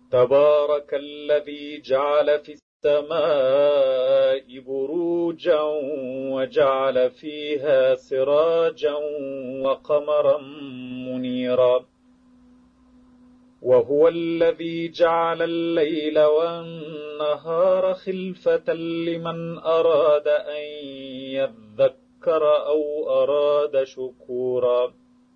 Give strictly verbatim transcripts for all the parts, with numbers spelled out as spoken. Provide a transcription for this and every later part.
تبارك الذي جعل في السماء بروجا وجعل فيها سراجا وقمرا منيرا، وهو الذي جعل الليل والنهار خلفة لمن أراد أن يذكر أو أراد شكورا.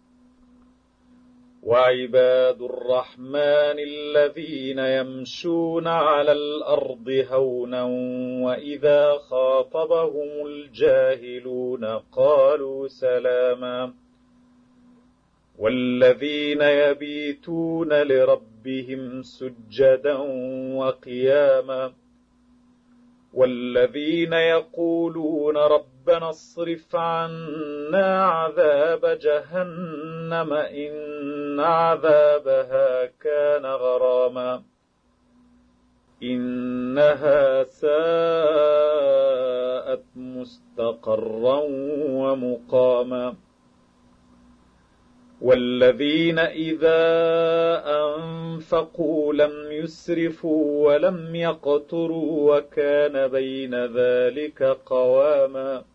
وعباد الرحمن الذين يمشون على الأرض هونا وإذا خاطبهم الجاهلون قالوا سلاما، والذين يبيتون لربهم سجدا وقياما، والذين يقولون ربنا اصرف عنا عذاب جهنم إن عذابها كان غراما إنها ساءت مستقرا ومقاما. والذين إذا أنفقوا لم يسرفوا ولم يقتروا وكان بين ذلك قواما.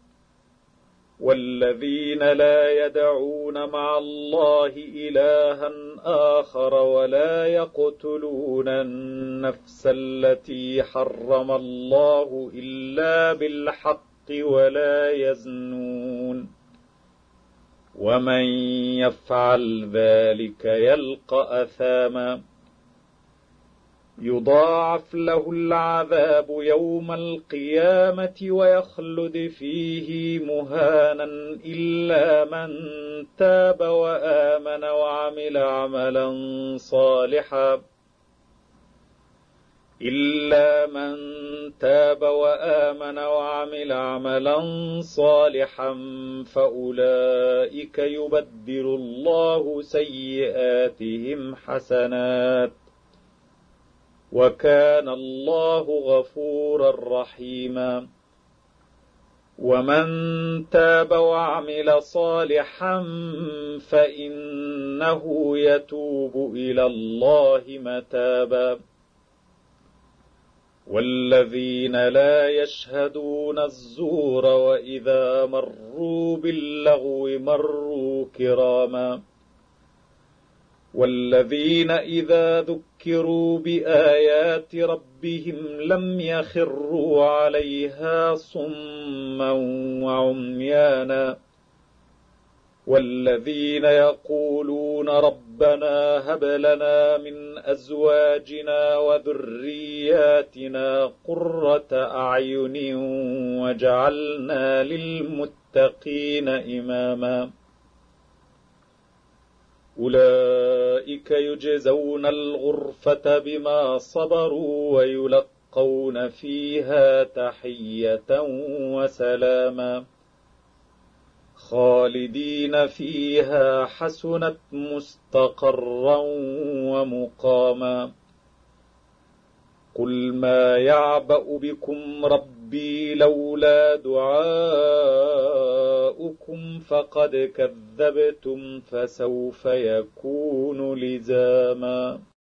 والذين لا يدعون مع الله إلها آخر ولا يقتلون النفس التي حرم الله إلا بالحق ولا يزنون، ومن يفعل ذلك يلقى أثاما يضاعف له العذاب يوم القيامة ويخلد فيه مهانا إلا من تاب وآمن وعمل عملا صالحا إلا من تاب وآمن وعمل عملا صالحا فأولئك يبدل الله سيئاتهم حسنات وكان الله غفورا رحيما. ومن تاب وعمل صالحا فإنه يتوب إلى الله متابا. والذين لا يشهدون الزور وإذا مروا باللغو مروا كراما. والذين إذا ذكروا بآيات ربهم لم يخروا عليها صما وعميانا. والذين يقولون ربنا هب لنا من أزواجنا وذرياتنا قرة أعين واجعلنا للمتقين إماما. أولئك يجزون الغرفة بما صبروا ويلقون فيها تحية وسلاما خالدين فيها حسنت مستقرا ومقاما. قل ما يعبأ بكم ربي لولا دعاؤكم فقد كذبتم فسوف يكون لزاما.